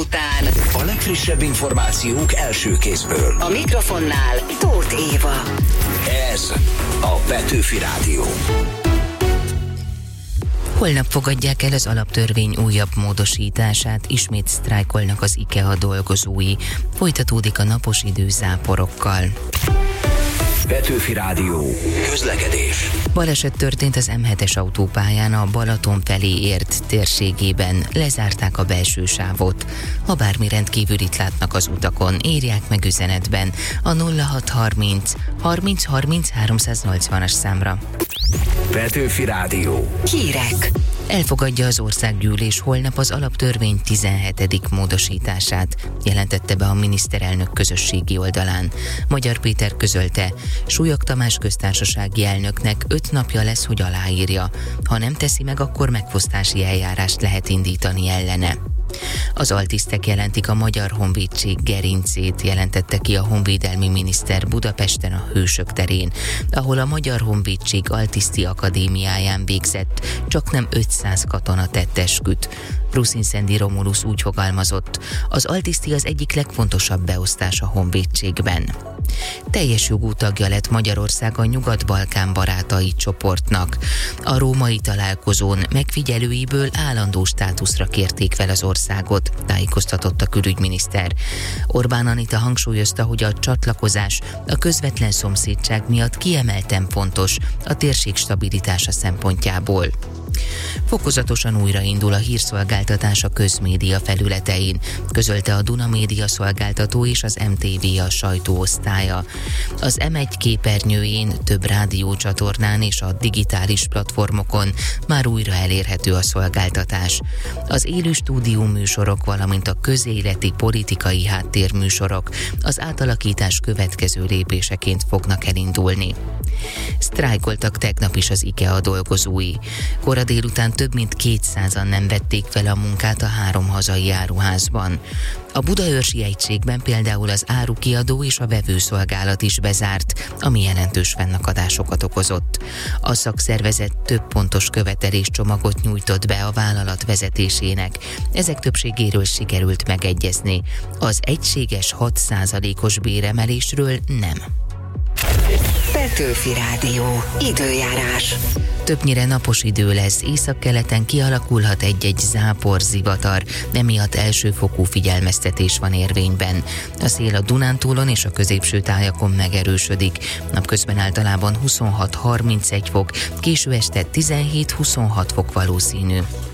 után a legfrissebb információk első kézből. a mikrofonnál Tóth Éva. Ez a Petőfi Rádió. Holnap fogadják el az alaptörvény újabb módosítását, ismét sztrájkolnak az IKEA dolgozói. Folytatódik a napos idő záporokkal. Petőfi Rádió. Közlekedés. Baleset történt az M7-es autópályán a Balaton felé ért térségében. Lezárták a belső sávot. Ha bármi rendkívülit látnak az utakon, írják meg üzenetben a 0630 30 30 380-as számra. Petőfi Rádió. Hírek. Elfogadja az országgyűlés holnap az alaptörvény 17. módosítását, jelentette be a miniszterelnök közösségi oldalán. Magyar Péter közölte, Súlyog Tamás köztársasági elnöknek 5 napja lesz, hogy aláírja. Ha nem teszi meg, akkor megfosztási eljárást lehet indítani ellene. Az altisztek jelentik a Magyar Honvédség gerincét, jelentette ki a honvédelmi miniszter Budapesten a Hősök terén, ahol a Magyar Honvédség Altiszti Akadémiáján végzett, csaknem 500 katona tett esküt. Ruszinszendi Romulus úgy fogalmazott, az altiszti az egyik legfontosabb beosztás a honvédségben. Teljes jogú tagja lett Magyarország a Nyugat-Balkán barátai csoportnak. A római találkozón megfigyelőiből állandó státuszra kérték fel az országot, tájékoztatott a külügyminiszter. Orbán Anita hangsúlyozta, hogy a csatlakozás a közvetlen szomszédság miatt kiemelten fontos a térség stabilitása szempontjából. Fokozatosan újraindul a hírszolgáltatás a közmédia felületein, közölte a Duna Média szolgáltató és az MTV a sajtóosztálya. Az M1 képernyőjén, több rádiócsatornán és a digitális platformokon már újra elérhető a szolgáltatás. Az élő stúdió műsorok, valamint a közéleti politikai háttérműsorok az átalakítás következő lépéseként fognak elindulni. Sztrájkoltak tegnap is az IKEA dolgozói. Kora délután több mint 200-an nem vették fel a munkát a 3 hazai áruházban. A budaörsi egységben például az árukiadó és a vevőszolgálat is bezárt, ami jelentős fennakadásokat okozott. A szakszervezet több pontos követeléscsomagot nyújtott be a vállalat vezetésének. Ezek többségéről sikerült megegyezni. Az egységes 6%-os béremelésről nem. Petőfi Rádió. Időjárás. Többnyire napos idő lesz, északkeleten kialakulhat egy-egy záporzivatar, emiatt elsőfokú figyelmeztetés van érvényben. A szél a Dunántúlon és a középső tájakon megerősödik. Napközben általában 26-31 fok, késő este 17-26 fok valószínű.